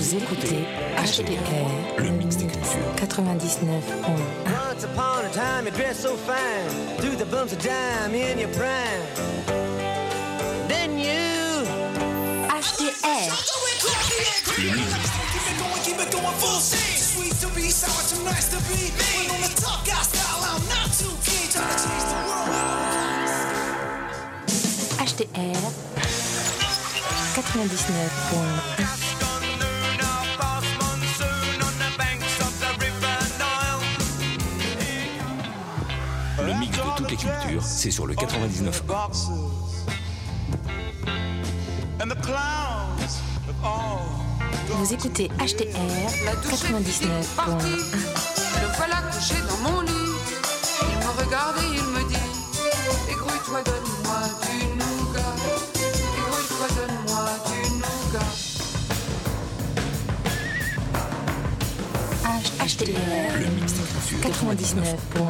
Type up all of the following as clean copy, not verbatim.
Vous écoutez HDR, le mix des cultures. 99.1. Once upon a time, you dressed so fine. Threw the bumps of dime in your prime. Then you HDR. Le mix. HDR 99.1. Le mix de toutes les cultures, c'est sur le 99.1. Vous écoutez HDR 99.1. Le voilà couché dans mon lit. Il me regarde et il me dit: égrouille-toi, donne-moi du nougat. Égrouille-toi, donne-moi du nougat. HDR, Le mix des cultures. 99.1.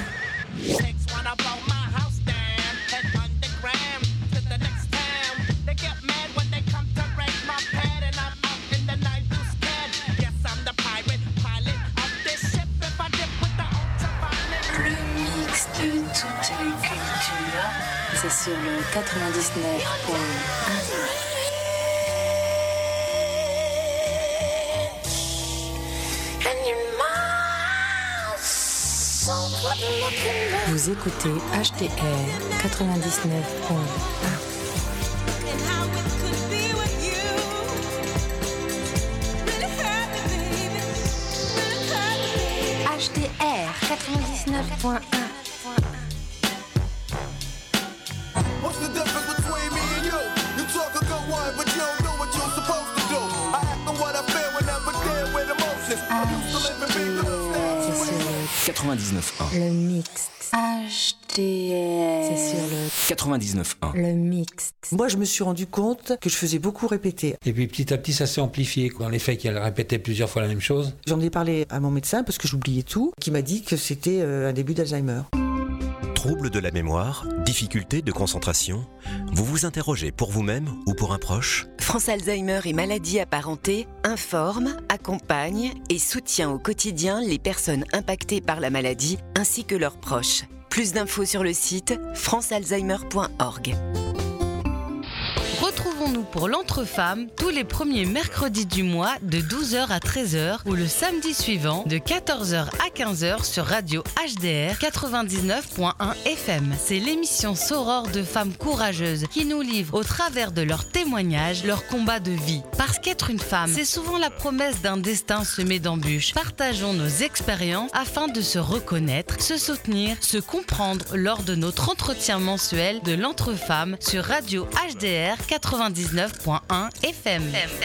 C'est sur le 99.1. Vous écoutez HDR 99.1. HDR 99.1. What's the difference between me and you? You talk a good one, but you don't know what you're supposed to do. I act on what I feel when I'm there with emotions. I used to live in big little C'est sur 99.1. le mix. HDR. C'est sur le 99.1. le mix. Moi, je me suis rendu compte que je faisais beaucoup répéter. Et puis petit à petit, ça s'est amplifié. Dans les faits qu'elle répétait plusieurs fois la même chose. J'en ai parlé à mon médecin parce que j'oubliais tout, qui m'a dit que c'était un début d'Alzheimer. Troubles de la mémoire, difficultés de concentration, vous vous interrogez pour vous-même ou pour un proche ? France Alzheimer et maladies apparentées informe, accompagne et soutient au quotidien les personnes impactées par la maladie ainsi que leurs proches. Plus d'infos sur le site francealzheimer.org. Retrouvons-nous pour l'Entre-Femmes tous les premiers mercredis du mois de 12h à 13h ou le samedi suivant de 14h à 15h sur Radio HDR 99.1 FM. C'est l'émission Soror de femmes courageuses qui nous livrent au travers de leurs témoignages leur combat de vie. Parce qu'être une femme, c'est souvent la promesse d'un destin semé d'embûches. Partageons nos expériences afin de se reconnaître, se soutenir, se comprendre lors de notre entretien mensuel de l'Entre-Femmes sur Radio HDR 99.1 FM.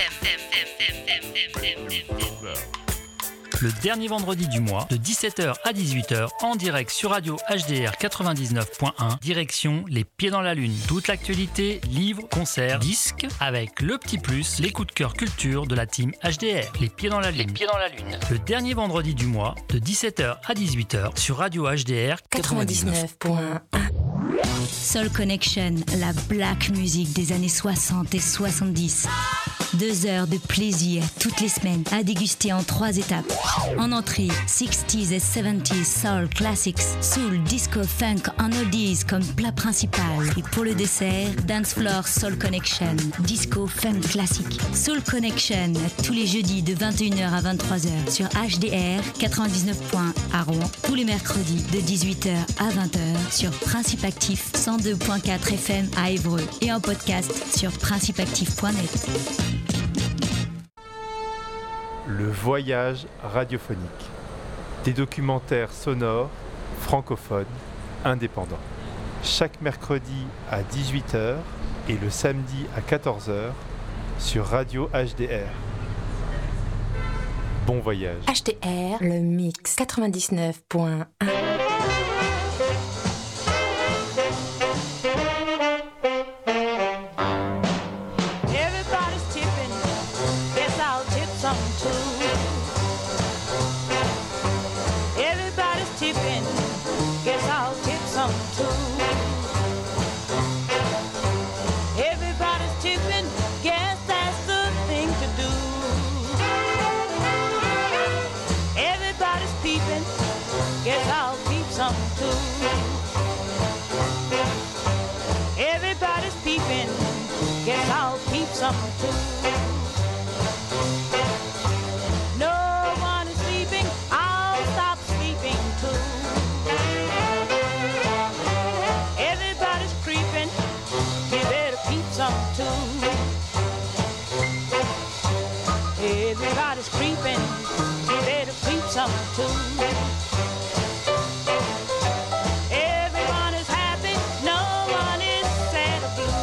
Le dernier vendredi du mois, de 17h à 18h, en direct sur Radio HDR 99.1, direction Les Pieds dans la Lune. Toute l'actualité, livres, concerts, disques, avec le petit plus, les coups de cœur culture de la team HDR. Les Pieds dans la Lune. Les Pieds dans la Lune. Le dernier vendredi du mois, de 17h à 18h, sur Radio HDR 99.1. Soul Connection, la black music des années 60 et 70. 2 heures de plaisir toutes les semaines à déguster en 3 étapes. En entrée, 60s et 70s soul classics, soul, disco, funk en oldies comme plat principal. Et pour le dessert, Dance Floor Soul Connection, disco, funk classique. Soul Connection, tous les jeudis de 21h à 23h sur HDR 99.1 à Rouen. Tous les mercredis de 18h à 20h sur Principe Actif 102.4 FM à Évreux et en podcast sur principeactif.net. Le voyage radiophonique. Des documentaires sonores, francophones, indépendants. Chaque mercredi à 18h et le samedi à 14h sur Radio HDR. Bon voyage. HDR, le mix 99.1. some too. No one is sleeping, I'll stop sleeping too. Everybody's creeping, you better peep some too. Everybody's creeping, you better peep some too. Everyone is happy, no one is sad or blue.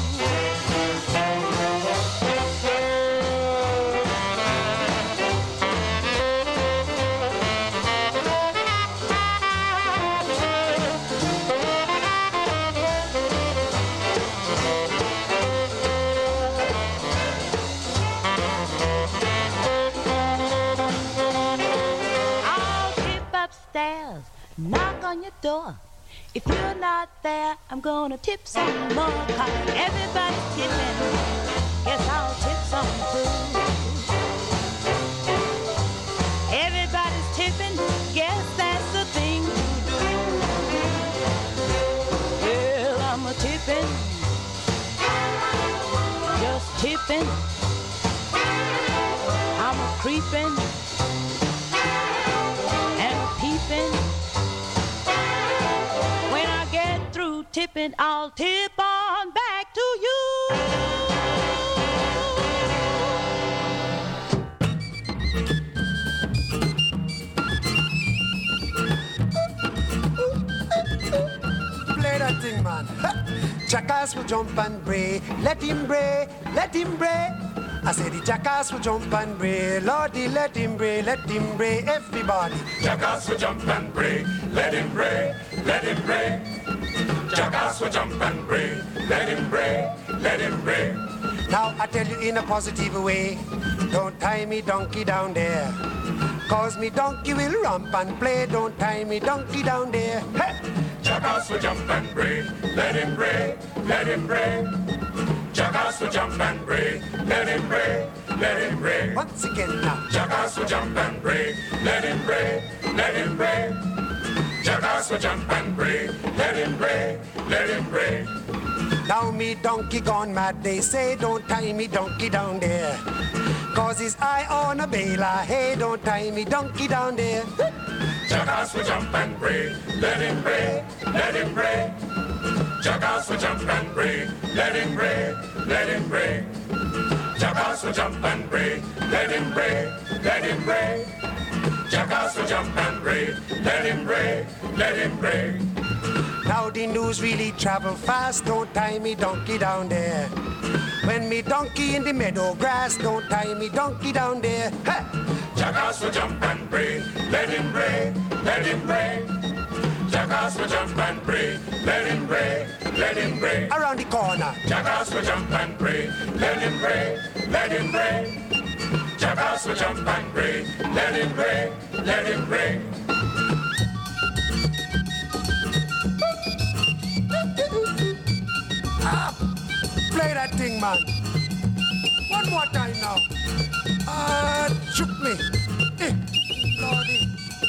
I'll trip upstairs, knock on your door. If you're not there, I'm gonna tip some more. 'Cause everybody's tipping, guess I'll tip some too. Everybody's tipping, guess that's the thing to do. Well, I'm a tipping, just tipping. I'm a creeping and a peeping. When I get through tipping, I'll tip on back to you. Play that thing, man. Jackass will jump and bray. Let him bray, let him bray. I said the jackass will jump and bray. Lordy, let him bray, everybody. Jackass will jump and bray. Let him bray, let him bray. Jackass will jump and bray. Let him bray, let him bray. Now I tell you in a positive way, don't tie me donkey down there. 'Cause me donkey will romp and play. Don't tie me donkey down there. Hey! Jackass will jump and bray. Let him bray, let him bray. Jackass will jump and bray. Let him bray, let him bray. Once again now. Jackass will jump and bray. Let him bray, let him bray. Jackass will jump and bray. Let him bray, let him bray. Now me donkey gone mad, they say don't tie me donkey down there. 'Cause his eye on a bailer, hey, don't tie me donkey down there. Jackass will jump and bray. Let him bray, let him bray. Jackass will jump and bray. Let him bray, let him bray. Jackass will jump and bray. Let him bray, let him bray. Jackass will jump and bray. Let him bray, let him bray. Now the news really travel fast, don't tie me donkey down there. When me donkey in the meadow grass, don't tie me donkey down there. Hey! Jackass will jump and bray. Let him bray, let him bray. Jackass will jump and bray. Let him bray, let him bray. Around the corner. Jackass will jump and bray. Let him bray, let him bray. Jackass will jump and bray. Let him bray, let him bray. Play that thing, man. One more time now. Shoot me. Lordy.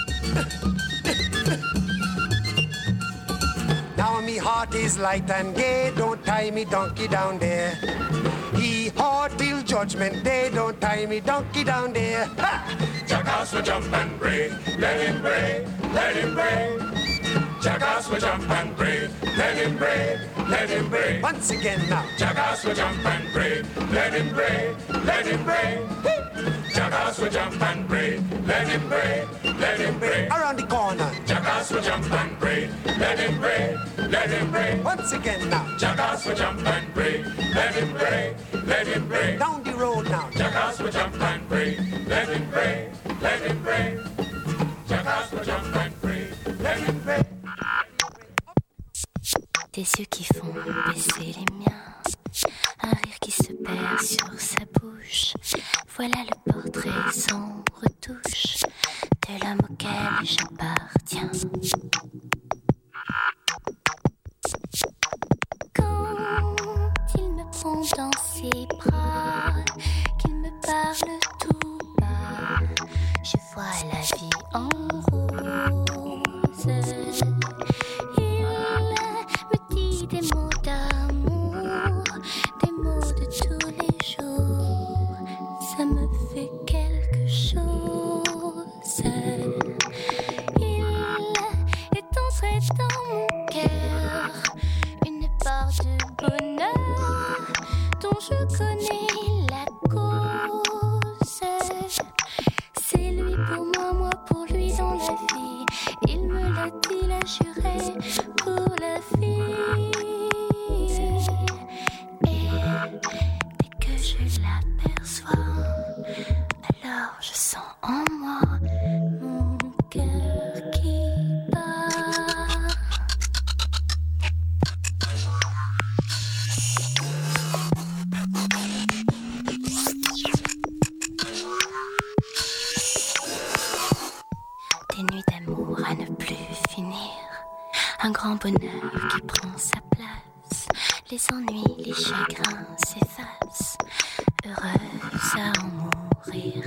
Now me heart is light and gay. Don't tie me donkey down there. He hard till judgment day. Don't tie me donkey down there. Ha! Jackass will jump and bray. Let him bray, let him bray. Jackass will jump and bray. Let him bray, let him bray. Once again now. Jackass will jump and bray. Let him bray, let him bray. Jackass will jump and bray. Let him bray, let him bray. Around the corner. Jackass will jump and bray. Let him bray, let him bray. Once again now. Jackass will jump and bray. Let him bray, let him bray. Down the road now. Jackass will jump and bray. Let him bray, let him bray. Jackass will jump and bray. Let him bray. Des yeux qui font baisser les miens, un rire qui se perd sur sa bouche. Voilà le portrait sans retouche de l'homme auquel j'appartiens. Quand il me prend dans ses bras, qu'il me parle tout bas, je vois la vie en rose. Des mots d'amour, des mots de tous les quelque chose. Il est entré dans mon cœur une part de bonheur dont je connais la cause. C'est lui pour moi, moi pour lui dans la vie. Il me l'a dit, l'a juré pour la vie. Et dès que je l'aperçois, alors je sens en moi mon cœur qui bat. Des nuits d'amour à ne plus finir, un grand bonheur qui prend sa place. Les ennuis, les chagrins s'effacent, heureuse à en mourir.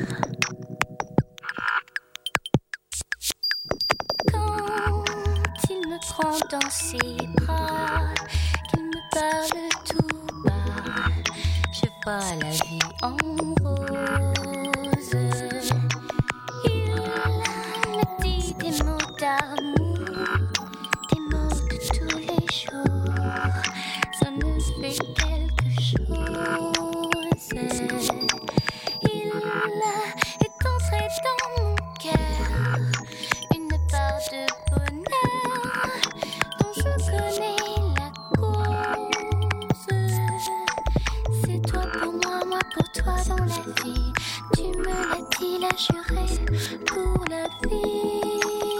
Quand il me prend dans ses bras, qu'il me parle tout bas, je vois la vie en rose. Il me dit des mots d'amour, des mots de tous les jours. Ça me fait quelque chose. Il est entré dans mon cœur une part de bonheur dont je connais la cause. C'est toi pour moi, moi pour toi dans la vie. Tu me l'as dit, l'as juré pour la vie.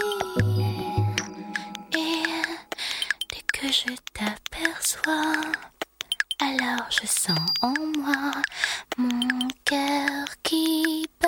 Et dès que je t'aperçois, alors je sens en moi mon cœur qui bat.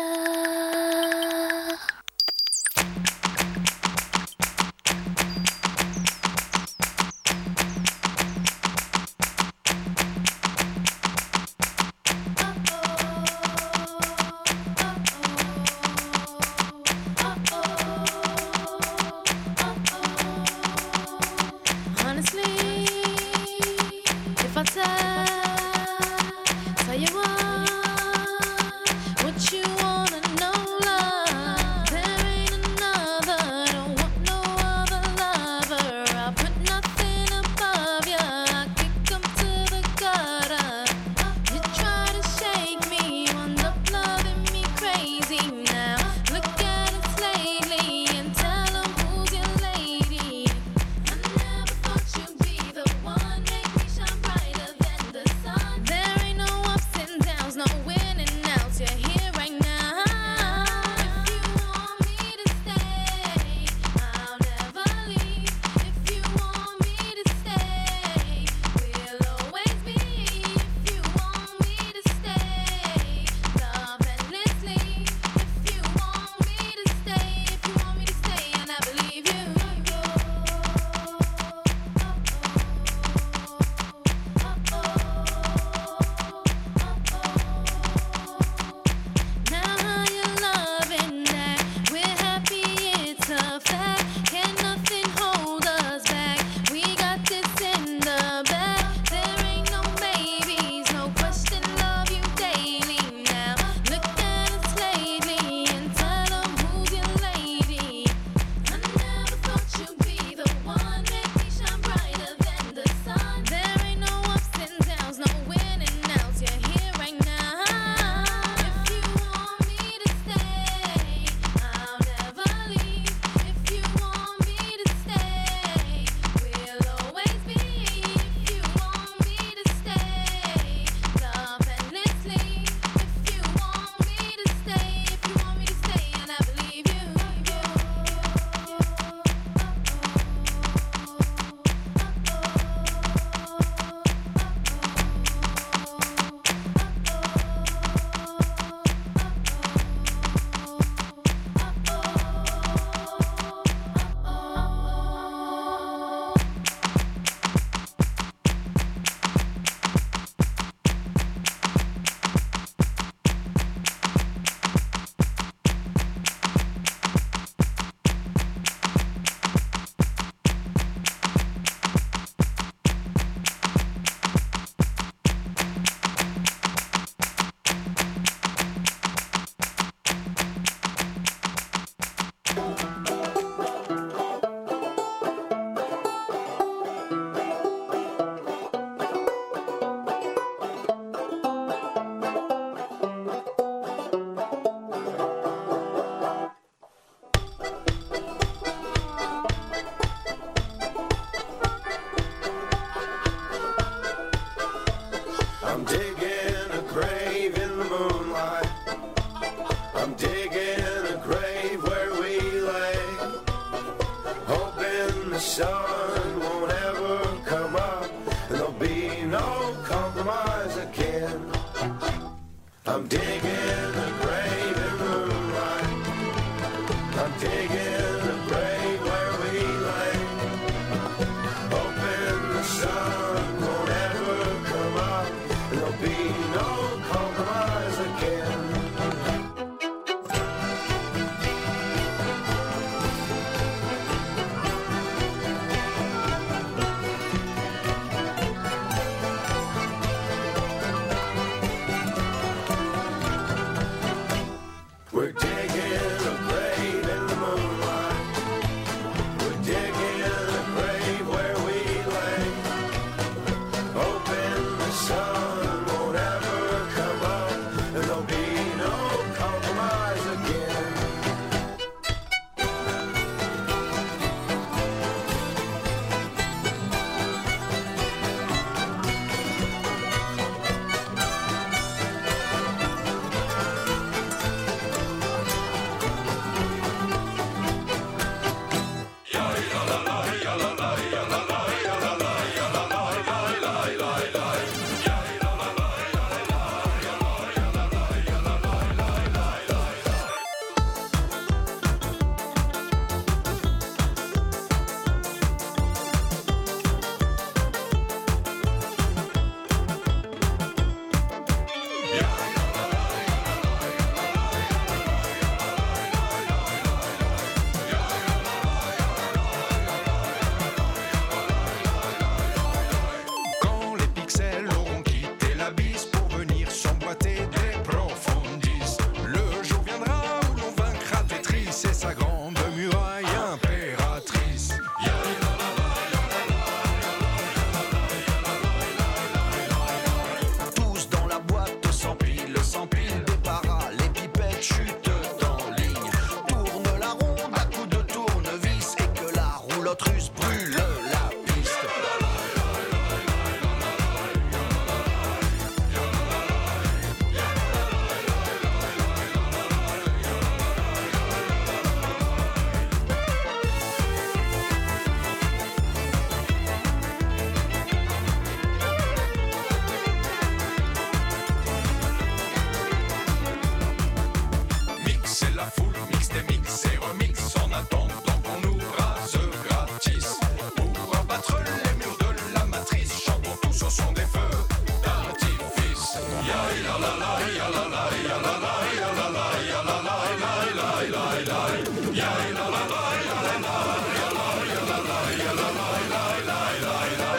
la foule, mix des mix et remix en attendant qu'on nous rase gratis. Pour abattre les murs de la matrice, chantons tous au son des feux d'artifice. Ya la la la, ya la la, ya la la, ya la la, ya la la, ya la la, ya la la, ya la la, ya la la, ya la la, ya la la, ya la la, ya la la.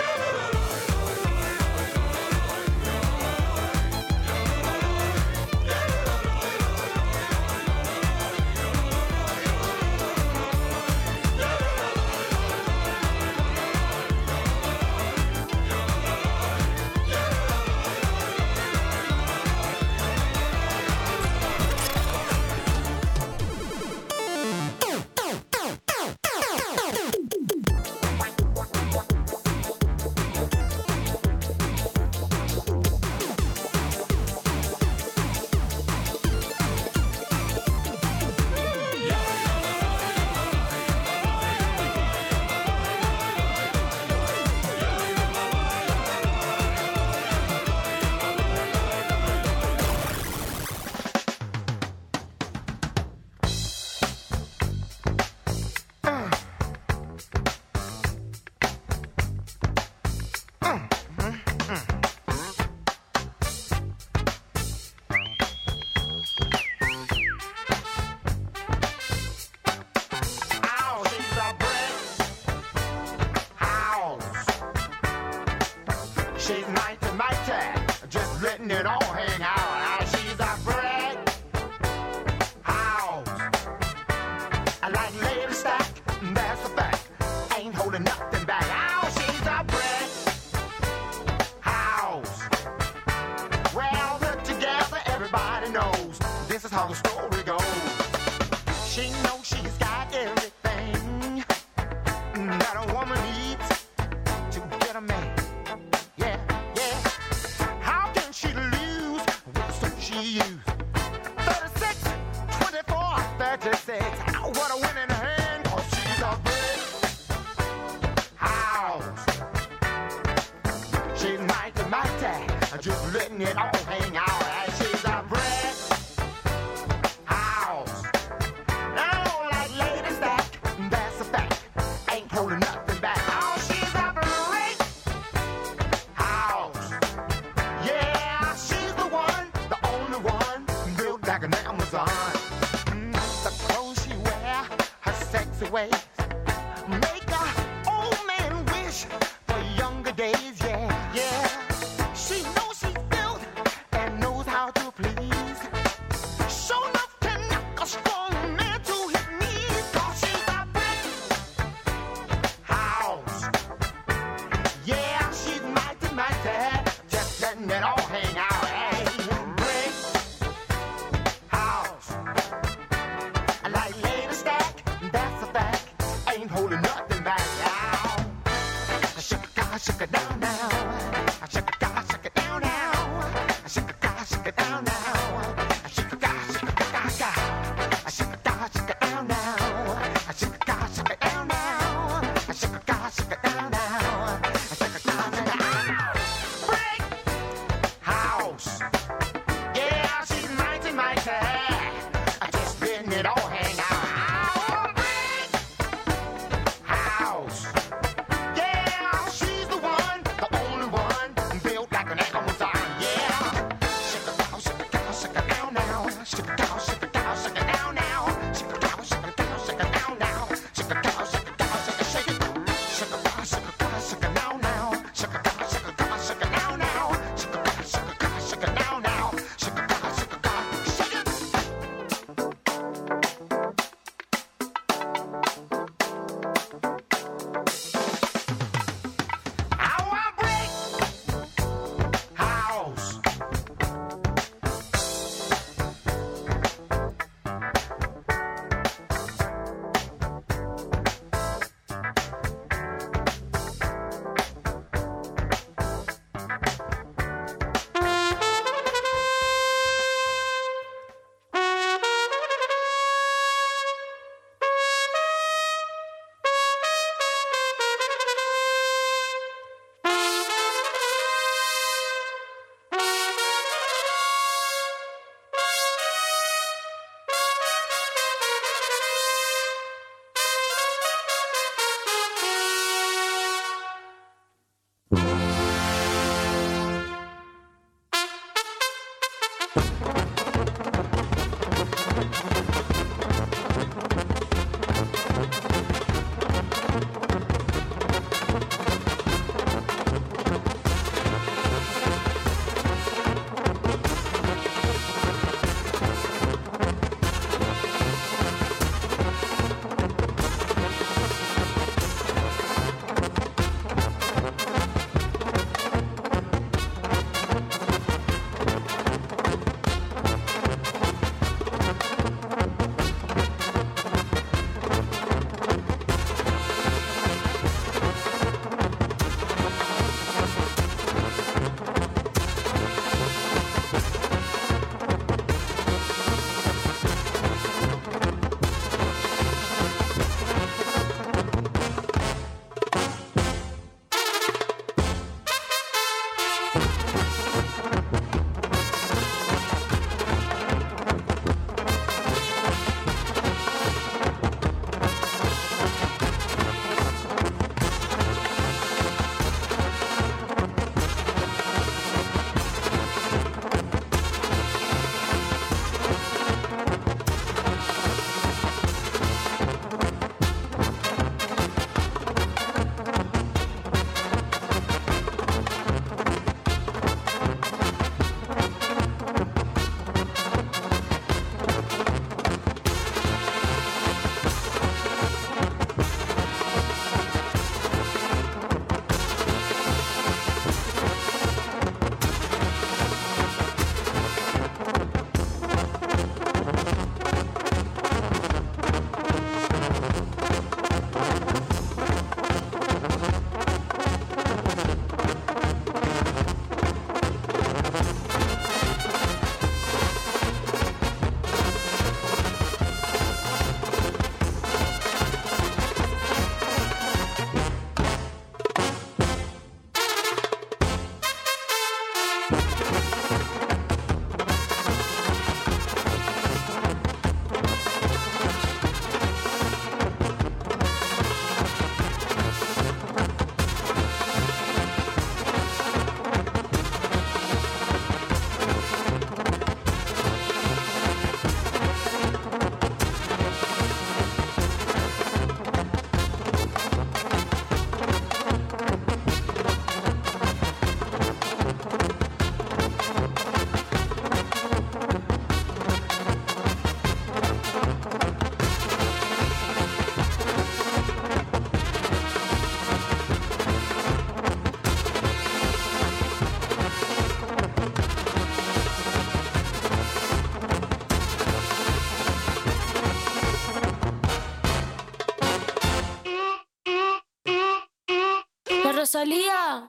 Rosalía.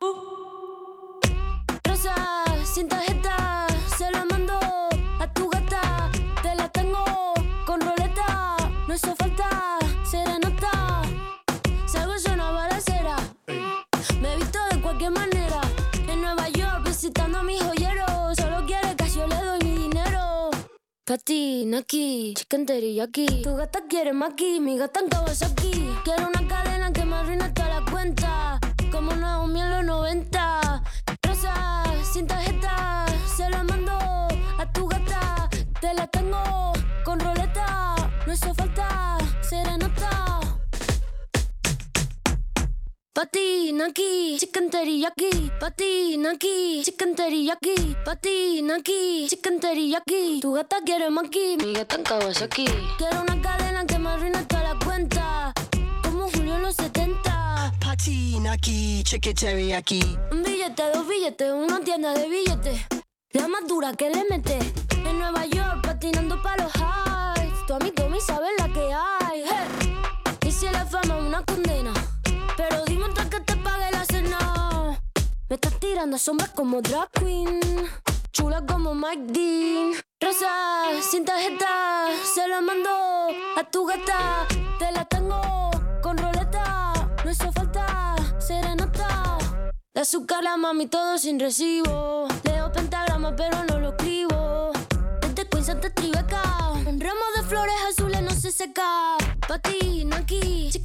Rosa, sin tarjeta, se la mando a tu gata. Te la tengo con roleta, no hizo falta serenata. Salgo en una balacera, me he visto de cualquier manera. En Nueva York visitando a mi joyero. Solo quiere que yo le doy mi dinero. Pati, Naki, chicken teriyaki. Tu gata quiere maki, mi gata en Kawasaki. Quiero una cadena que me arruine toda la cuenta, como Naomi en los 90. Rosa, sin tarjeta, se la mando a tu gata. Te la tengo con roleta, no hizo falta serenata. Pati, Naki, chicken teriyaki. Pati, Naki, chicken teriyaki. Pati, Naki, chicken teriyaki. Tu gata quiere maki, mi gata en Kawasaki. Quiero una cadena que me arruine toda la cuenta, como Julio en los 70. Pati, Naki, chicken teriyaki. Un billete, dos billetes, una tienda de billetes. La más dura que le mete. En Nueva York patinando pa' los highs. Tu amigo me sabe la que hay. Hey. Y si la fama es una condena, pero dime antes que te pague la cena. Me estás tirando sombras como drag queen, chula como Mike Dean. Rosa, sin tarjeta, se la mando a tu gata. Te la tengo con roleta, no hizo falta serenata. De azúcar la mami todo sin recibo. Leo pentagrama pero no lo escribo. Desde Queens hasta Tribeca, un ramo de flores azules no se seca. Pati, Naki,